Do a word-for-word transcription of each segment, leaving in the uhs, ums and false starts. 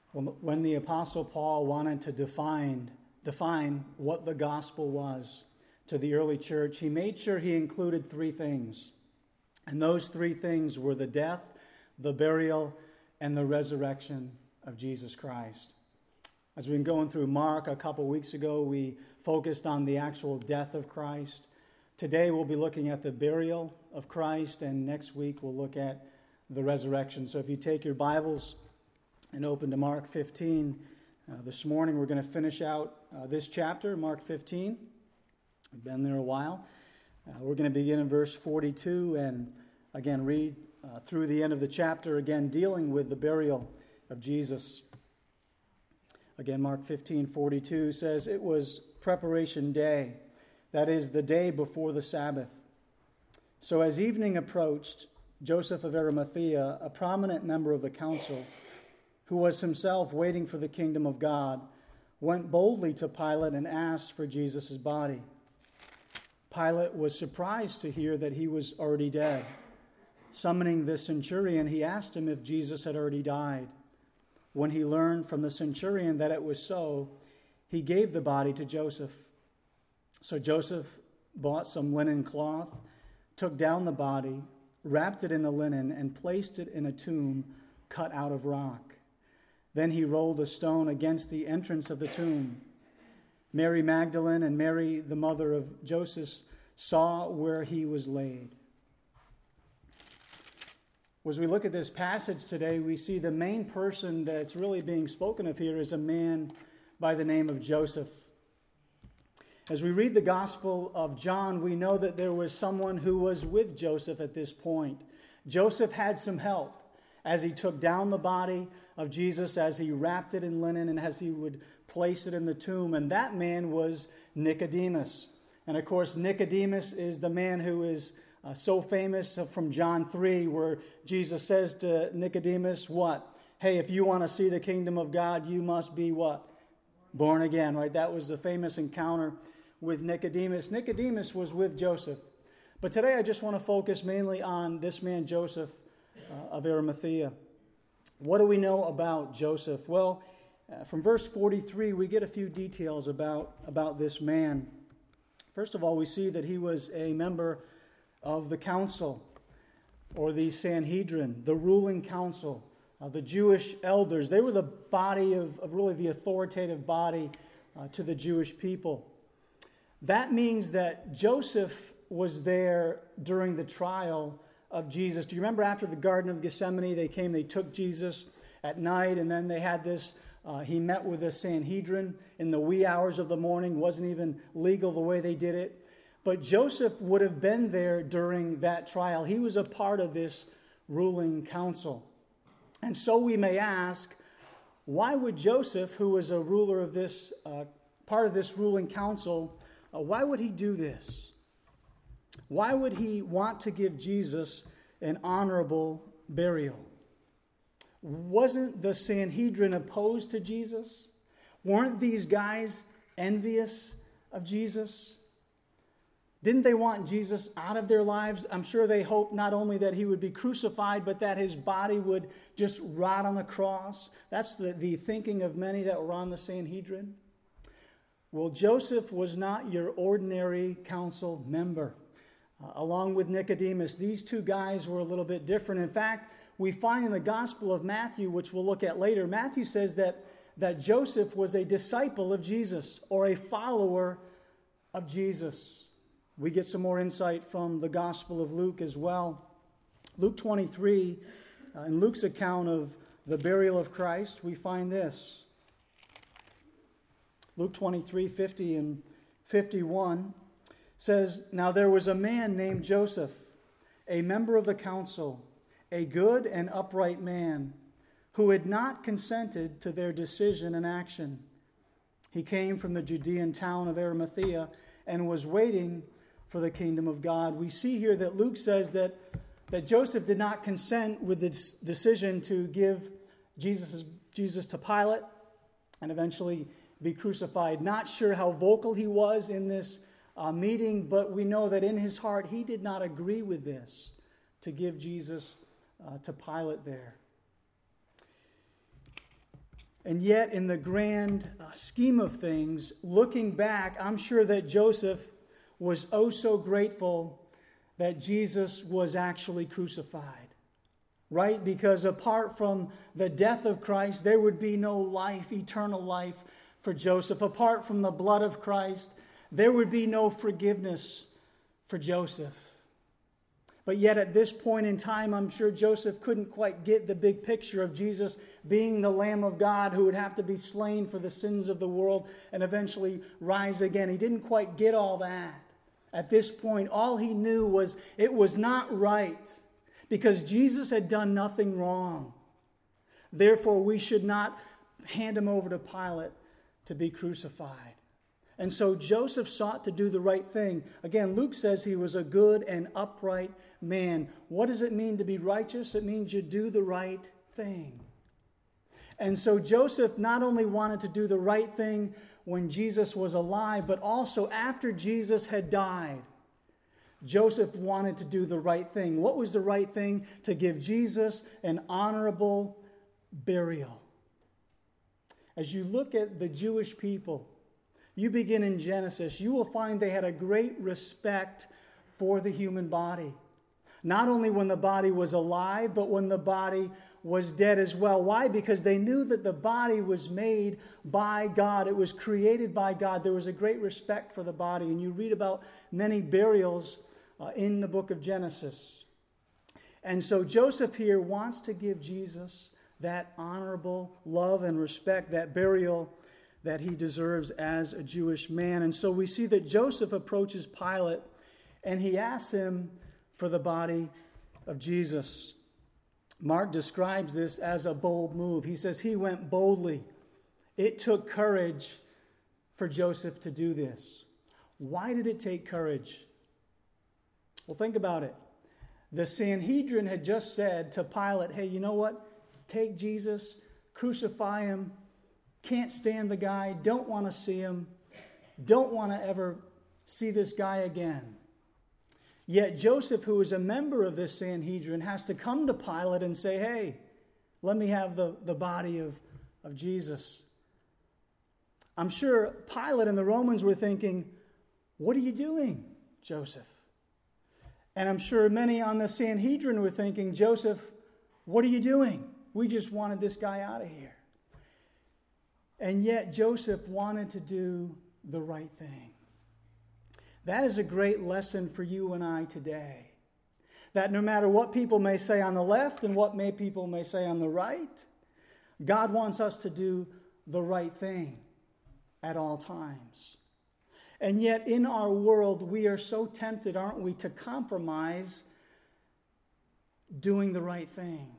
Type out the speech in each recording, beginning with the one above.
When the Apostle Paul wanted to define, define what the gospel was to the early church, he made sure he included three things. And those three things were the death, the burial, and the resurrection of Jesus Christ. As we've been going through Mark a couple weeks ago, we focused on the actual death of Christ. Today we'll be looking at the burial of Christ, and next week we'll look at the resurrection. So if you take your Bibles and open to Mark fifteen, uh, this morning we're going to finish out uh, this chapter, Mark fifteen. We've been there a while. Uh, we're going to begin in verse forty-two and again read uh, through the end of the chapter, again dealing with the burial of Jesus. Again, Mark fifteen forty-two says, "It was preparation day, that is, the day before the Sabbath. So as evening approached, Joseph of Arimathea, a prominent member of the council, who was himself waiting for the kingdom of God, went boldly to Pilate and asked for Jesus' body. Pilate was surprised to hear that he was already dead. Summoning the centurion, he asked him if Jesus had already died. When he learned from the centurion that it was so, he gave the body to Joseph. So Joseph bought some linen cloth, took down the body, wrapped it in the linen, and placed it in a tomb cut out of rock. Then he rolled a stone against the entrance of the tomb. Mary Magdalene and Mary, the mother of Joseph, saw where he was laid." As we look at this passage today, we see the main person that's really being spoken of here is a man by the name of Joseph. As we read the Gospel of John, we know that there was someone who was with Joseph at this point. Joseph had some help as he took down the body of Jesus, as he wrapped it in linen, and as he would place it in the tomb. And that man was Nicodemus. And of course, Nicodemus is the man who is uh, so famous from John three, where Jesus says to Nicodemus, what? Hey, if you want to see the kingdom of God, you must be what? Born again, right? That was the famous encounter with Nicodemus. Nicodemus was with Joseph. But today I just want to focus mainly on this man, Joseph uh, of Arimathea. What do we know about Joseph? Well, uh, from verse forty-three, we get a few details about, about this man. First of all, we see that he was a member of the council, or the Sanhedrin, the ruling council, uh, the Jewish elders. They were the body of, of really the authoritative body uh, to the Jewish people. That means that Joseph was there during the trial of Jesus. Do you remember after the Garden of Gethsemane, they came, they took Jesus at night, and then they had this, uh, he met with the Sanhedrin in the wee hours of the morning. Wasn't even legal the way they did it. But Joseph would have been there during that trial. He was a part of this ruling council. And so we may ask, why would Joseph, who was a ruler of this, uh, part of this ruling council, uh, why would he do this? Why would he want to give Jesus an honorable burial? Wasn't the Sanhedrin opposed to Jesus? Weren't these guys envious of Jesus? Didn't they want Jesus out of their lives? I'm sure they hoped not only that he would be crucified, but that his body would just rot on the cross. That's the, the thinking of many that were on the Sanhedrin. Well, Joseph was not your ordinary council member. Uh, along with Nicodemus, these two guys were a little bit different. In fact, we find in the Gospel of Matthew, which we'll look at later, Matthew says that, that Joseph was a disciple of Jesus, or a follower of Jesus. We get some more insight from the Gospel of Luke as well. Luke twenty-three, uh, in Luke's account of the burial of Christ, we find this. Luke twenty-three, fifty and fifty-one says, "Now there was a man named Joseph, a member of the council, a good and upright man, who had not consented to their decision and action. He came from the Judean town of Arimathea and was waiting for the kingdom of God." We see here that Luke says that, that Joseph did not consent with the decision to give Jesus, Jesus to Pilate and eventually be crucified. Not sure how vocal he was in this uh, meeting, but we know that in his heart he did not agree with this, to give Jesus uh, to Pilate there. And yet, in the grand uh, scheme of things, looking back, I'm sure that Joseph was oh so grateful that Jesus was actually crucified. Right? Because apart from the death of Christ, there would be no life, eternal life for Joseph. Apart from the blood of Christ, there would be no forgiveness for Joseph. But yet at this point in time, I'm sure Joseph couldn't quite get the big picture of Jesus being the Lamb of God who would have to be slain for the sins of the world and eventually rise again. He didn't quite get all that. At this point, all he knew was it was not right because Jesus had done nothing wrong. Therefore, we should not hand him over to Pilate to be crucified. And so Joseph sought to do the right thing. Again, Luke says he was a good and upright man. What does it mean to be righteous? It means you do the right thing. And so Joseph not only wanted to do the right thing when Jesus was alive, but also after Jesus had died. Joseph wanted to do the right thing. What was the right thing? To give Jesus an honorable burial. As you look at the Jewish people, you begin in Genesis, you will find they had a great respect for the human body. Not only when the body was alive, but when the body was dead as well. Why? Because they knew that the body was made by God. It was created by God. There was a great respect for the body. And you read about many burials uh, in the book of Genesis. And so Joseph here wants to give Jesus that honorable love and respect, that burial that he deserves as a Jewish man. And so we see that Joseph approaches Pilate and he asks him for the body of Jesus. Mark describes this as a bold move. He says he went boldly. It took courage for Joseph to do this. Why did it take courage? Well, think about it. The Sanhedrin had just said to Pilate, hey, you know what? Take Jesus, crucify him. Can't stand the guy, don't want to see him, don't want to ever see this guy again. Yet Joseph, who is a member of this Sanhedrin, has to come to Pilate and say, hey, let me have the, the body of, of Jesus. I'm sure Pilate and the Romans were thinking, what are you doing, Joseph? And I'm sure many on the Sanhedrin were thinking, Joseph, what are you doing? We just wanted this guy out of here. And yet Joseph wanted to do the right thing. That is a great lesson for you and I today. That no matter what people may say on the left and what may people may say on the right, God wants us to do the right thing at all times. And yet in our world, we are so tempted, aren't we, to compromise doing the right thing.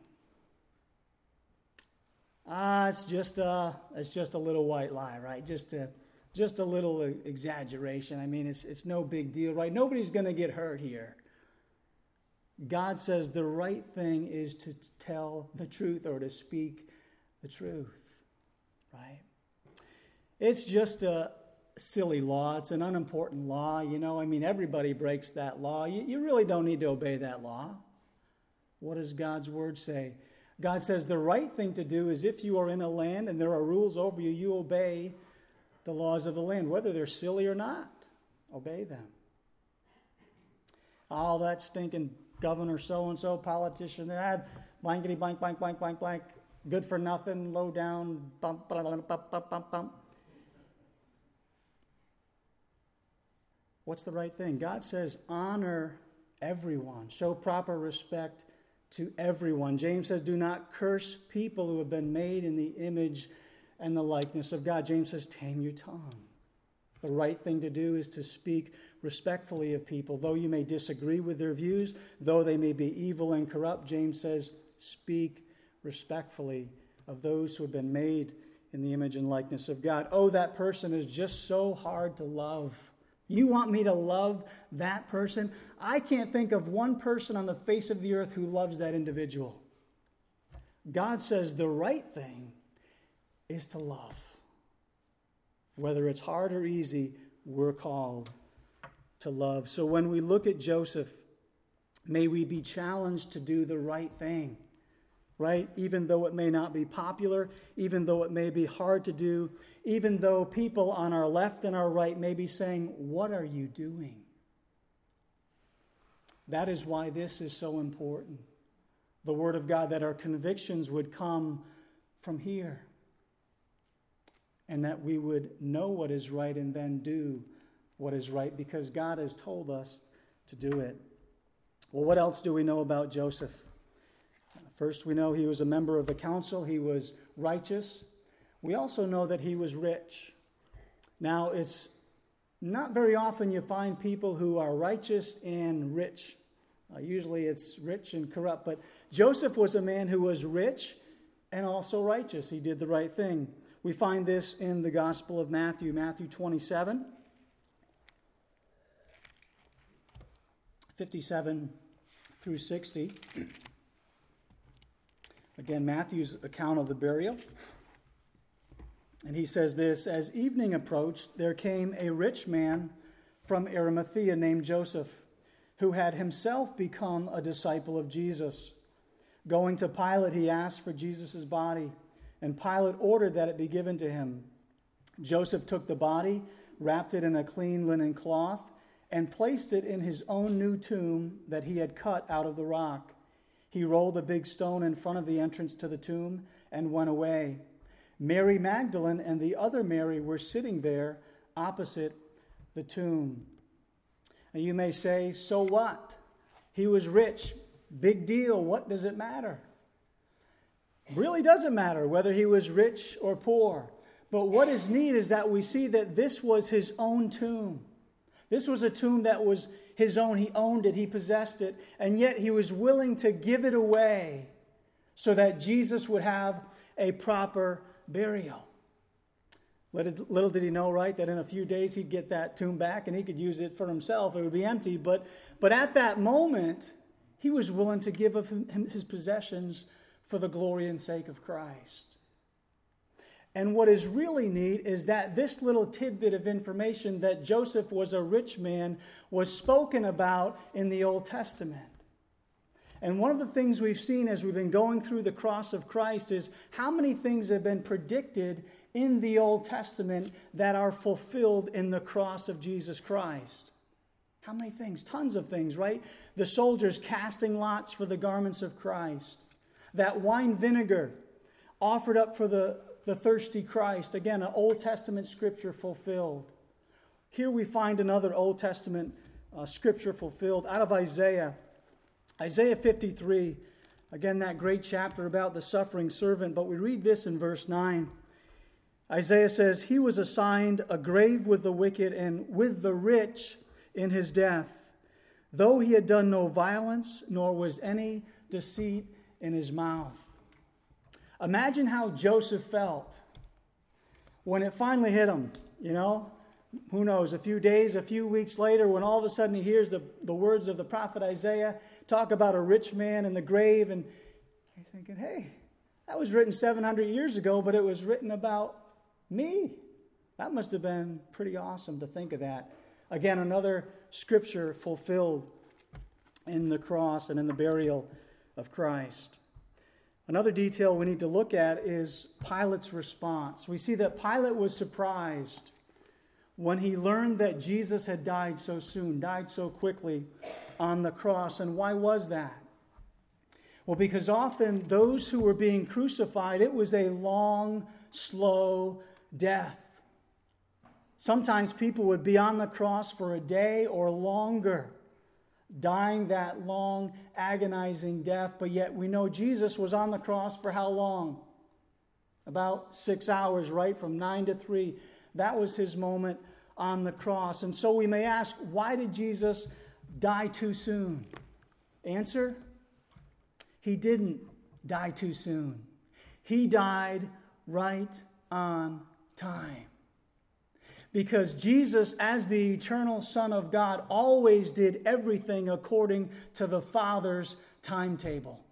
Ah, it's just a, it's just a little white lie, right? Just a, just a little exaggeration. I mean, it's it's no big deal, right? Nobody's going to get hurt here. God says the right thing is to tell the truth or to speak the truth, right? It's just a silly law. It's an unimportant law, you know. I mean, everybody breaks that law. You, you really don't need to obey that law. What does God's word say? God says the right thing to do is if you are in a land and there are rules over you, you obey the laws of the land, whether they're silly or not. Obey them. All that stinking governor so-and-so, politician, that blankety blank, blank, blank, blank, blank, good for nothing, low down, bump, bump, bump, bump, bump, bump. What's the right thing? God says honor everyone. Show proper respect to everyone. James says, do not curse people who have been made in the image and the likeness of God. James says, tame your tongue. The right thing to do is to speak respectfully of people. Though you may disagree with their views, though they may be evil and corrupt, James says, speak respectfully of those who have been made in the image and likeness of God. Oh, that person is just so hard to love. You want me to love that person? I can't think of one person on the face of the earth who loves that individual. God says the right thing is to love. Whether it's hard or easy, we're called to love. So when we look at Joseph, may we be challenged to do the right thing right? Even though it may not be popular, even though it may be hard to do, even though people on our left and our right may be saying, "What are you doing?" That is why this is so important. The Word of God, that our convictions would come from here, and that we would know what is right and then do what is right, because God has told us to do it. Well, what else do we know about Joseph? First, we know he was a member of the council. He was righteous. We also know that he was rich. Now, it's not very often you find people who are righteous and rich. Uh, usually it's rich and corrupt. But Joseph was a man who was rich and also righteous. He did the right thing. We find this in the Gospel of Matthew, Matthew twenty-seven, fifty-seven through sixty. Again, Matthew's account of the burial. And he says this: "As evening approached, there came a rich man from Arimathea named Joseph, who had himself become a disciple of Jesus. Going to Pilate, he asked for Jesus' body, and Pilate ordered that it be given to him. Joseph took the body, wrapped it in a clean linen cloth, and placed it in his own new tomb that he had cut out of the rock. He rolled a big stone in front of the entrance to the tomb and went away. Mary Magdalene and the other Mary were sitting there opposite the tomb." And you may say, so what? He was rich. Big deal. What does it matter? Really doesn't matter whether he was rich or poor. But what is neat is that we see that this was his own tomb. This was a tomb that was his own. He owned it. He possessed it. And yet he was willing to give it away so that Jesus would have a proper burial. Little did he know, right, that in a few days he'd get that tomb back and he could use it for himself. It would be empty. But, but at that moment, he was willing to give of him his possessions for the glory and sake of Christ. And what is really neat is that this little tidbit of information that Joseph was a rich man was spoken about in the Old Testament. And one of the things we've seen as we've been going through the cross of Christ is how many things have been predicted in the Old Testament that are fulfilled in the cross of Jesus Christ. How many things? Tons of things, right? The soldiers casting lots for the garments of Christ. That wine vinegar offered up for the, the thirsty Christ. Again, an Old Testament scripture fulfilled. Here we find another Old Testament uh, scripture fulfilled out of Isaiah. Isaiah fifty-three. Again, that great chapter about the suffering servant. But we read this in verse nine. Isaiah says, "He was assigned a grave with the wicked and with the rich in his death, though he had done no violence, nor was any deceit in his mouth." Imagine how Joseph felt when it finally hit him, you know. Who knows, a few days, a few weeks later, when all of a sudden he hears the, the words of the prophet Isaiah talk about a rich man in the grave, and he's thinking, hey, that was written seven hundred years ago, but it was written about me. That must have been pretty awesome to think of that. Again, another scripture fulfilled in the cross and in the burial of Christ. Another detail we need to look at is Pilate's response. We see that Pilate was surprised when he learned that Jesus had died so soon, died so quickly on the cross. And why was that? Well, because often those who were being crucified, it was a long, slow death. Sometimes people would be on the cross for a day or longer, dying that long, agonizing death. But yet we know Jesus was on the cross for how long? About six hours, right? From nine to three. That was his moment on the cross. And so we may ask, why did Jesus die too soon? Answer, he didn't die too soon. He died right on time. Because Jesus, as the eternal Son of God, always did everything according to the Father's timetable.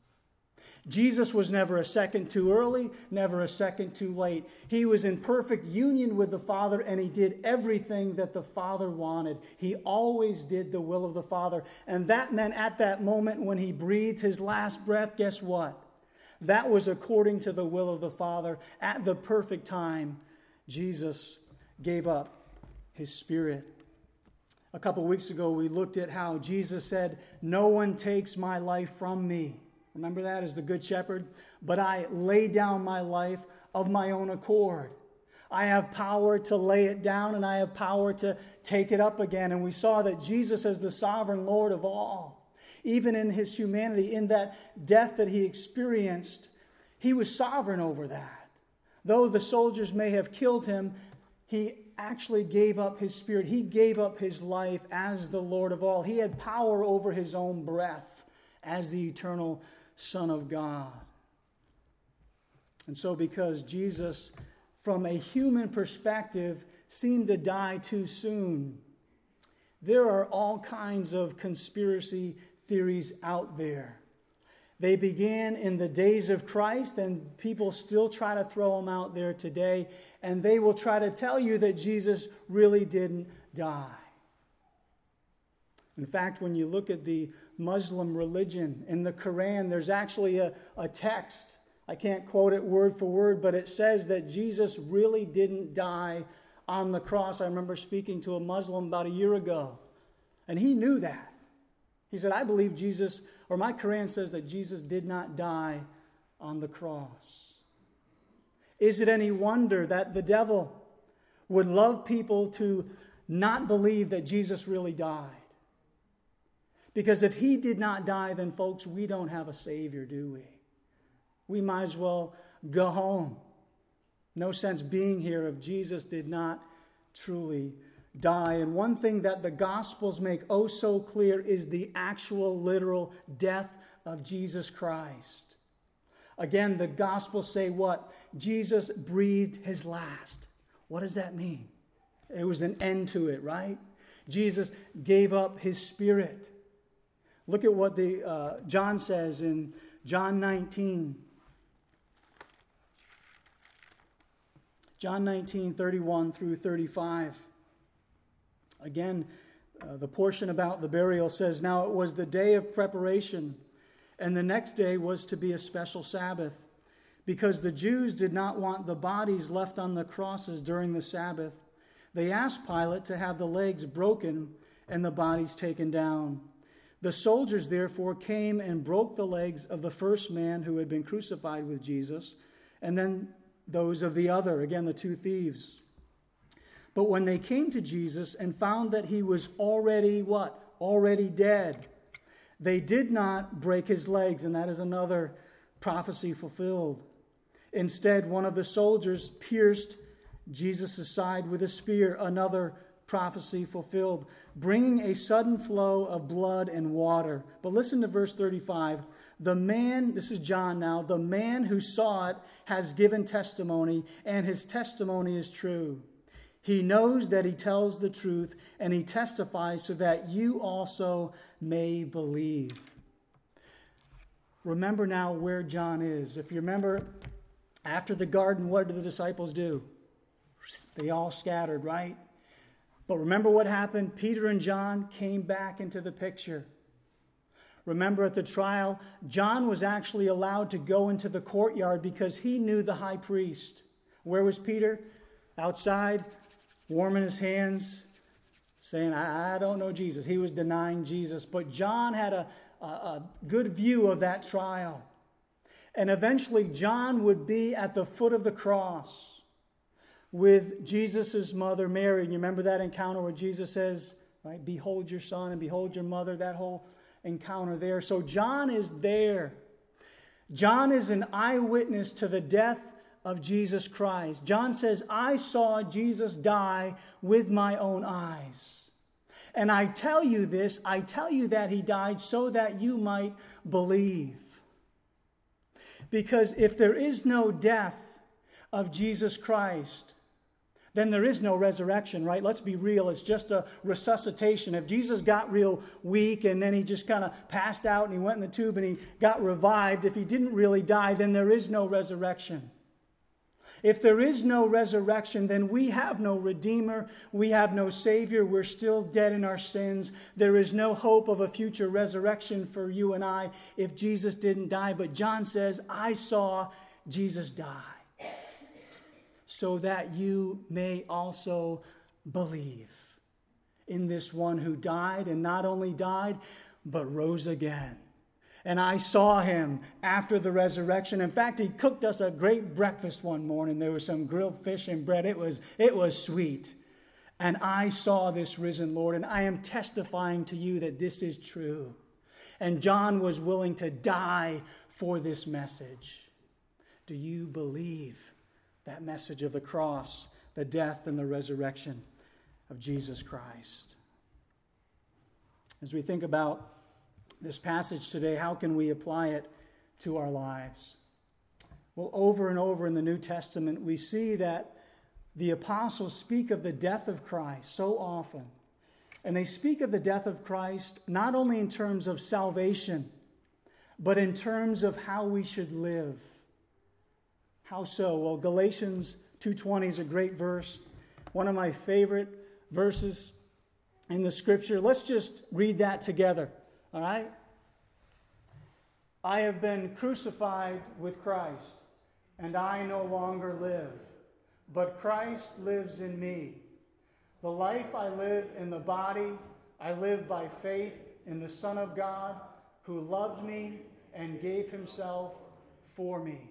Jesus was never a second too early, never a second too late. He was in perfect union with the Father, and he did everything that the Father wanted. He always did the will of the Father. And that meant at that moment when he breathed his last breath, guess what? That was according to the will of the Father. At the perfect time, Jesus gave up his Spirit. A couple weeks ago, we looked at how Jesus said, "No one takes my life from me." Remember that as the Good Shepherd? "But I lay down my life of my own accord." I have power to lay it down and I have power to take it up again. And we saw that Jesus is the sovereign Lord of all. Even in his humanity, in that death that he experienced, he was sovereign over that. Though the soldiers may have killed him, he actually gave up his spirit. He gave up his life as the Lord of all. He had power over his own breath as the eternal Son of God. And so because Jesus, from a human perspective, seemed to die too soon, there are all kinds of conspiracy theories out there. They began in the days of Christ, and people still try to throw them out there today, and they will try to tell you that Jesus really didn't die. In fact, when you look at the Muslim religion in the Quran, there's actually a, a text. I can't quote it word for word, but it says that Jesus really didn't die on the cross. I remember speaking to a Muslim about a year ago, and he knew that. He said, "I believe Jesus, or my Quran says that Jesus did not die on the cross." Is it any wonder that the devil would love people to not believe that Jesus really died? Because if he did not die, then folks, we don't have a Savior, do we? We might as well go home. No sense being here if Jesus did not truly die. And one thing that the Gospels make oh so clear is the actual literal death of Jesus Christ. Again, the Gospels say what? Jesus breathed his last. What does that mean? It was an end to it, right? Jesus gave up his spirit. Look at what the uh, John says in John nineteen. John nineteen, thirty-one through thirty-five. Again, uh, the portion about the burial says, "Now it was the day of preparation, and the next day was to be a special Sabbath, because the Jews did not want the bodies left on the crosses during the Sabbath. They asked Pilate to have the legs broken and the bodies taken down. The soldiers therefore came and broke the legs of the first man who had been crucified with Jesus, and then those of the other," again, the two thieves. "But when they came to Jesus and found that he was already what? Already dead, they did not break his legs," and that is another prophecy fulfilled. "Instead, one of the soldiers pierced Jesus' side with a spear," another prophecy fulfilled, "bringing a sudden flow of blood and water." But listen to verse thirty-five. "The man," this is John now, "the man who saw it has given testimony, and his testimony is true. He knows that he tells the truth, and he testifies so that you also may believe." Remember now where John is. If you remember, after the garden, what did the disciples do? They all scattered, right? But remember what happened? Peter and John came back into the picture. Remember at the trial, John was actually allowed to go into the courtyard because he knew the high priest. Where was Peter? Outside, warming his hands, saying, I, I don't know Jesus. He was denying Jesus. But John had a, a, a good view of that trial. And eventually John would be at the foot of the cross with Jesus' mother Mary. And you remember that encounter where Jesus says, right, "Behold your son and behold your mother," that whole encounter there. So John is there. John is an eyewitness to the death of Jesus Christ. John says, "I saw Jesus die with my own eyes. And I tell you this, I tell you that he died so that you might believe." Because if there is no death of Jesus Christ, then there is no resurrection, right? Let's be real. It's just a resuscitation. If Jesus got real weak and then he just kind of passed out and he went in the tube and he got revived, if he didn't really die, then there is no resurrection. If there is no resurrection, then we have no Redeemer. We have no Savior. We're still dead in our sins. There is no hope of a future resurrection for you and I if Jesus didn't die. But John says, I saw Jesus die so that you may also believe in this one who died, and not only died, but rose again. And I saw him after the resurrection. In fact, he cooked us a great breakfast one morning. There was some grilled fish and bread. It was, it was sweet. And I saw this risen Lord, and I am testifying to you that this is true. And John was willing to die for this message. Do you believe that message of the cross, the death, and the resurrection of Jesus Christ? As we think about this passage today, how can we apply it to our lives? Well, over and over in the New Testament, we see that the apostles speak of the death of Christ so often. And they speak of the death of Christ not only in terms of salvation, but in terms of how we should live. How so? Well, Galatians two twenty is a great verse, one of my favorite verses in the Scripture. Let's just read that together. All right? I have been crucified with Christ, and I no longer live, but Christ lives in me. The life I live in the body, I live by faith in the Son of God, who loved me and gave himself for me.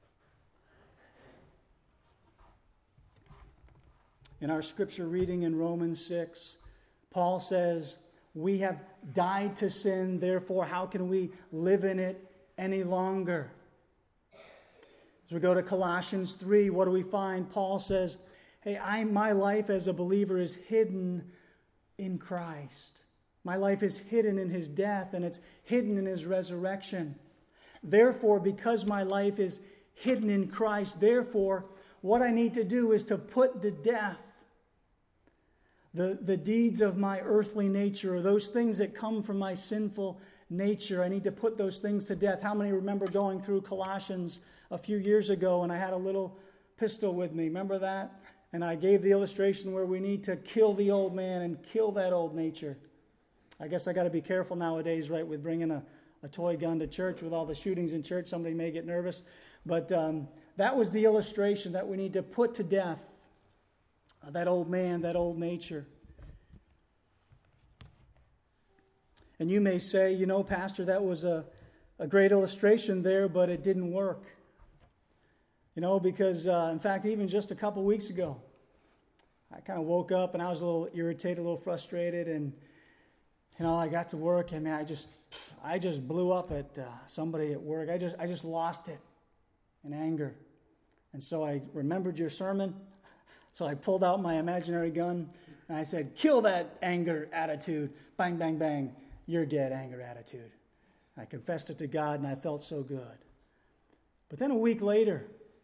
In our scripture reading in Romans six, Paul says, we have died to sin, therefore how can we live in it any longer? As we go to Colossians three, what do we find? Paul says, hey, I, my life as a believer is hidden in Christ. My life is hidden in his death, and it's hidden in his resurrection. Therefore, because my life is hidden in Christ, therefore, what I need to do is to put to death The, the deeds of my earthly nature, or those things that come from my sinful nature. I need to put those things to death. How many remember going through Colossians a few years ago, and I had a little pistol with me? Remember that? And I gave the illustration where we need to kill the old man and kill that old nature. I guess I got to be careful nowadays, right, with bringing a, a toy gun to church with all the shootings in church. Somebody may get nervous. But um, that was the illustration, that we need to put to death that old man, that old nature. And you may say, you know, Pastor, that was a, a great illustration there, but it didn't work. You know, because, uh, in fact, even just a couple weeks ago, I kind of woke up and I was a little irritated, a little frustrated, and, you know, I got to work and man, I just, I just blew up at uh, somebody at work. I just, I just lost it in anger. And so I remembered your sermon. So I pulled out my imaginary gun and I said, kill that anger attitude. Bang, bang, bang. You're dead, anger attitude. I confessed it to God and I felt so good. But then a week later,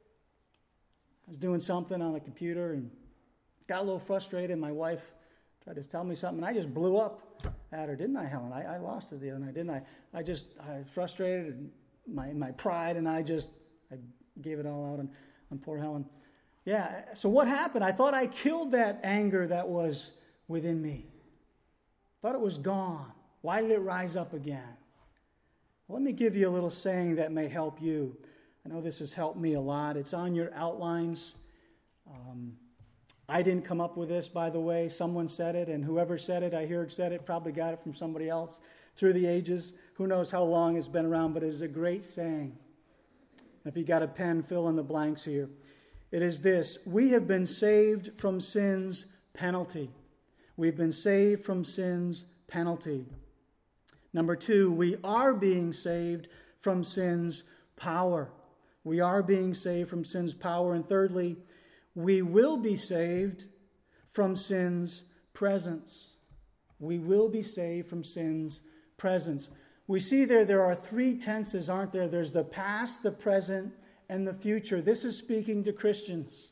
I was doing something on the computer and got a little frustrated. My wife tried to tell me something and I just blew up at her, didn't I, Helen? I, I lost it the other night, didn't I? I just, I was frustrated and my, my pride, and I just, I gave it all out on, on poor Helen. Yeah, so what happened? I thought I killed that anger that was within me. Thought it was gone. Why did it rise up again? Well, let me give you a little saying that may help you. I know this has helped me a lot. It's on your outlines. Um, I didn't come up with this, by the way. Someone said it, and whoever said it, I heard said it, probably got it from somebody else through the ages. Who knows how long it's been around, but it is a great saying. If you got a pen, fill in the blanks here. It is this: we have been saved from sin's penalty. We've been saved from sin's penalty. Number two, we are being saved from sin's power. We are being saved from sin's power. And thirdly, we will be saved from sin's presence. We will be saved from sin's presence. We see there, there are three tenses, aren't there? There's the past, the present, and the future. This is speaking to Christians.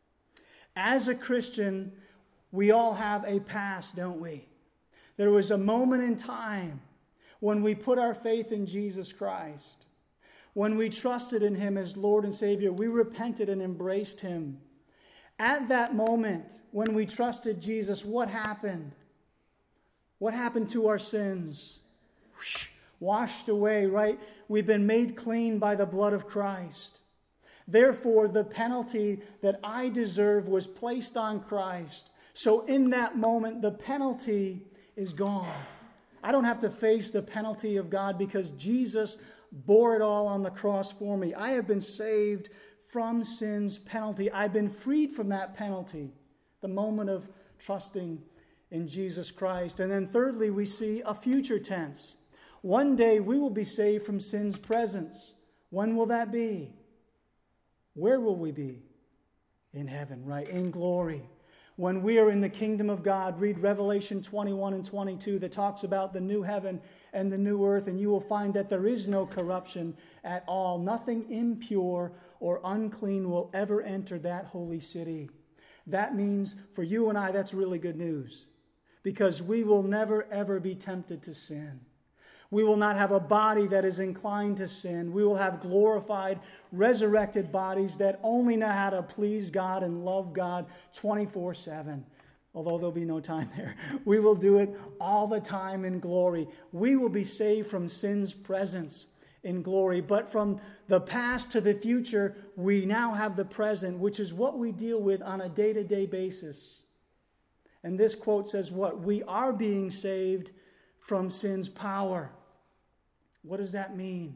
As a Christian, we all have a past, don't we? There was a moment in time when we put our faith in Jesus Christ, When we trusted in him as Lord and Savior, we repented and embraced him. At that moment, when we trusted Jesus, what happened? What happened to our sins? Whoosh, washed away, right? We've been made clean by the blood of Christ. Therefore, the penalty that I deserve was placed on Christ. So in that moment, the penalty is gone. I don't have to face the penalty of God because Jesus bore it all on the cross for me. I have been saved from sin's penalty. I've been freed from that penalty, the moment of trusting in Jesus Christ. And then thirdly, we see a future tense. One day we will be saved from sin's presence. When will that be? Where will we be? In heaven, right? In glory. When we are in the kingdom of God, read Revelation twenty-one and twenty-two that talks about the new heaven and the new earth, and you will find that there is no corruption at all. Nothing impure or unclean will ever enter that holy city. That means for you and I, that's really good news, because we will never, ever be tempted to sin. We will not have a body that is inclined to sin. We will have glorified, resurrected bodies that only know how to please God and love God twenty-four seven. Although there'll be no time there. We will do it all the time in glory. We will be saved from sin's presence in glory. But from the past to the future, we now have the present, which is what we deal with on a day-to-day basis. And this quote says what? We are being saved from sin's power. What does that mean?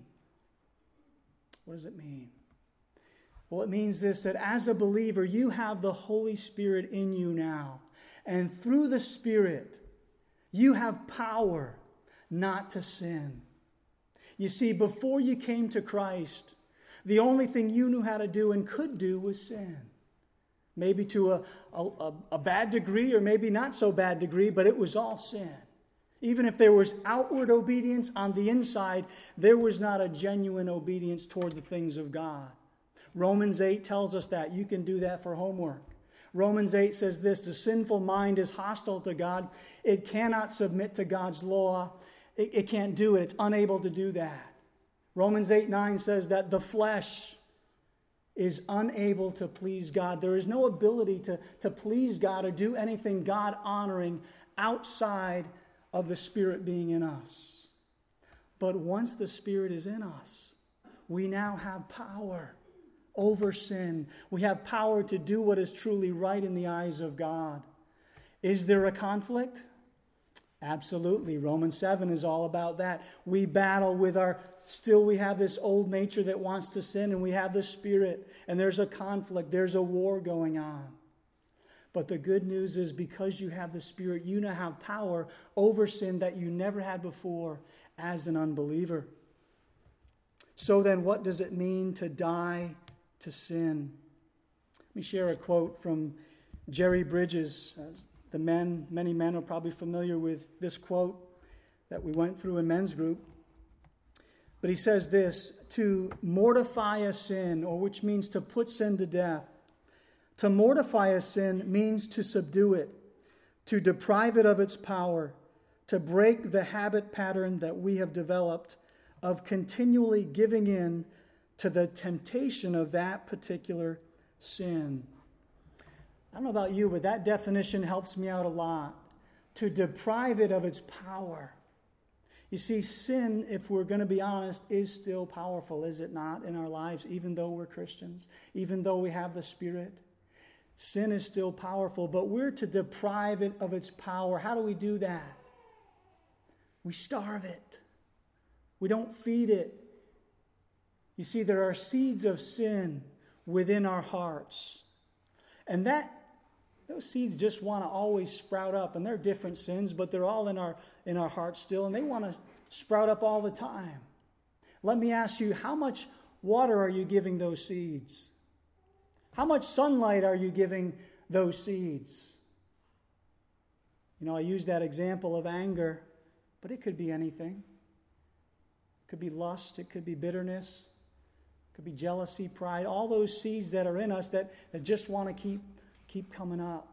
What does it mean? Well, it means this, that as a believer, you have the Holy Spirit in you now. And through the Spirit, you have power not to sin. You see, before you came to Christ, the only thing you knew how to do and could do was sin. Maybe to a, a, a bad degree or maybe not so bad degree, but it was all sin. Even if there was outward obedience, on the inside, there was not a genuine obedience toward the things of God. Romans eight tells us that. You can do that for homework. Romans eight says this, the sinful mind is hostile to God. It cannot submit to God's law. It, it can't do it. It's unable to do that. Romans eight nine says that the flesh is unable to please God. There is no ability to, to please God or do anything God-honoring outside of the Spirit being in us. But once the Spirit is in us, we now have power over sin. We have power to do what is truly right in the eyes of God. Is there a conflict? Absolutely. Romans seven is all about that. We battle with our, still we have this old nature that wants to sin, and we have the Spirit, and there's a conflict, there's a war going on. But the good news is because you have the Spirit, you now have power over sin that you never had before as an unbeliever. So then, what does it mean to die to sin? Let me share a quote from Jerry Bridges. The men, many men are probably familiar with this quote that we went through in men's group. But he says this, to mortify a sin, or which means to put sin to death. To mortify a sin means to subdue it, to deprive it of its power, to break the habit pattern that we have developed of continually giving in to the temptation of that particular sin. I don't know about you, but that definition helps me out a lot. To deprive it of its power. You see, sin, if we're going to be honest, is still powerful, is it not, in our lives, even though we're Christians, even though we have the Spirit? Sin is still powerful, but we're to deprive it of its power. How do we do that? We starve it. We don't feed it. You see, there are seeds of sin within our hearts. And that those seeds just want to always sprout up. And they're different sins, but they're all in our, in our hearts still. And they want to sprout up all the time. Let me ask you, how much water are you giving those seeds? How much sunlight are you giving those seeds? You know, I use that example of anger, but it could be anything. It could be lust, it could be bitterness, it could be jealousy, pride, all those seeds that are in us that, that just want to keep, keep coming up.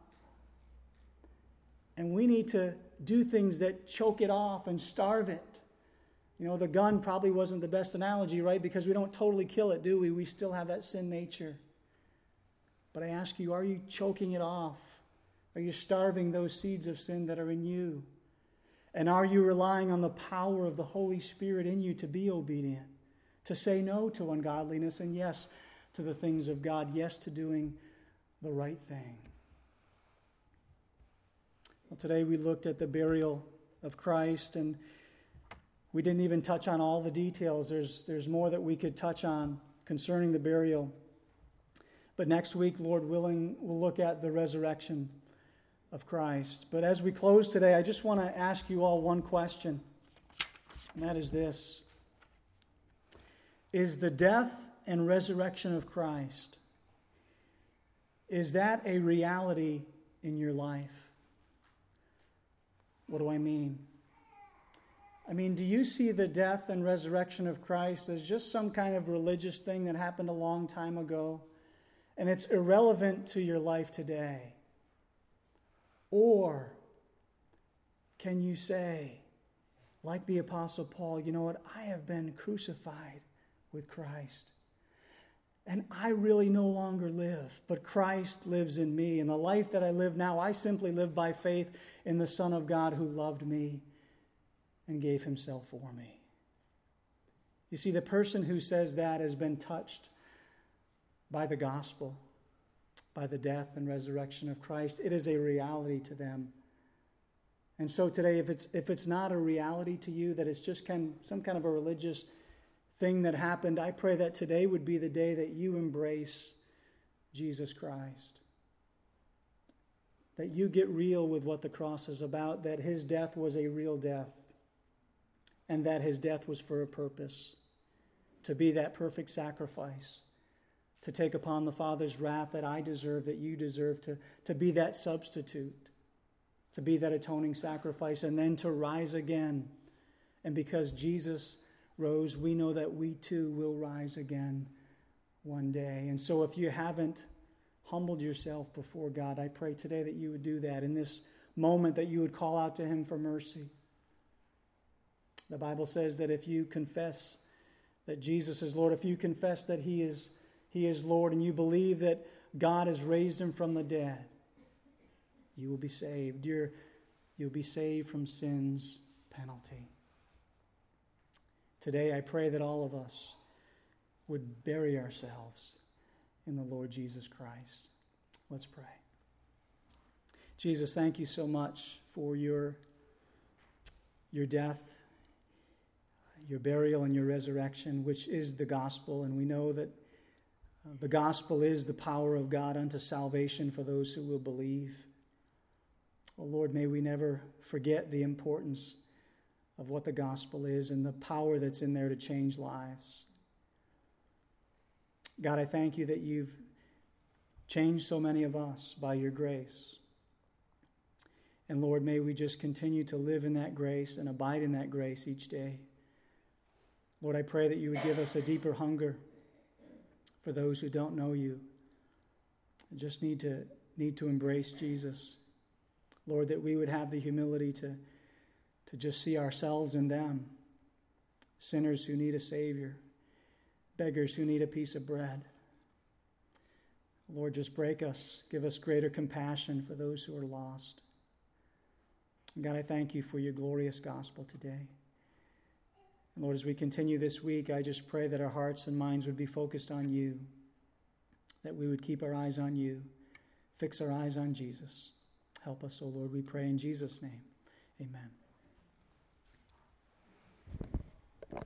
And we need to do things that choke it off and starve it. You know, the gun probably wasn't the best analogy, right? Because we don't totally kill it, do we? We still have that sin nature. But I ask you, are you choking it off? Are you starving those seeds of sin that are in you? And are you relying on the power of the Holy Spirit in you to be obedient, to say no to ungodliness and yes to the things of God, yes to doing the right thing? Well, today we looked at the burial of Christ, and we didn't even touch on all the details. There's, there's more that we could touch on concerning the burial. But next week, Lord willing, we'll look at the resurrection of Christ. But as we close today, I just want to ask you all one question, and that is this. Is the death and resurrection of Christ, is that a reality in your life? What do I mean? I mean, do you see the death and resurrection of Christ as just some kind of religious thing that happened a long time ago, and it's irrelevant to your life today? Or can you say, like the Apostle Paul, you know what, I have been crucified with Christ, and I really no longer live, but Christ lives in me, and the life that I live now, I simply live by faith in the Son of God who loved me and gave himself for me. You see, the person who says that has been touched by the gospel, by the death and resurrection of Christ. It is a reality to them. And so today, if it's if it's not a reality to you, that it's just kind some kind of a religious thing that happened, I pray that today would be the day that you embrace Jesus Christ. That you get real with what the cross is about, that his death was a real death, and that his death was for a purpose, to be that perfect sacrifice, to take upon the Father's wrath that I deserve, that you deserve, to, to be that substitute, to be that atoning sacrifice, and then to rise again. And because Jesus rose, we know that we too will rise again one day. And so if you haven't humbled yourself before God, I pray today that you would do that. In this moment, that you would call out to him for mercy. The Bible says that if you confess that Jesus is Lord, if you confess that he is He is Lord, and you believe that God has raised him from the dead, you will be saved. You're, you'll be saved from sin's penalty. Today, I pray that all of us would bury ourselves in the Lord Jesus Christ. Let's pray. Jesus, thank you so much for your, your death, your burial, and your resurrection, which is the gospel, and we know that the gospel is the power of God unto salvation for those who will believe. Oh Lord, may we never forget the importance of what the gospel is and the power that's in there to change lives. God, I thank you that you've changed so many of us by your grace. And Lord, may we just continue to live in that grace and abide in that grace each day. Lord, I pray that you would give us a deeper hunger for those who don't know you and just need to need to embrace Jesus. Lord, that we would have the humility to, to just see ourselves in them, sinners who need a Savior, beggars who need a piece of bread. Lord, just break us. Give us greater compassion for those who are lost. And God, I thank you for your glorious gospel today. And Lord, as we continue this week, I just pray that our hearts and minds would be focused on you, that we would keep our eyes on you, fix our eyes on Jesus. Help us, O Lord, we pray in Jesus' name. Amen.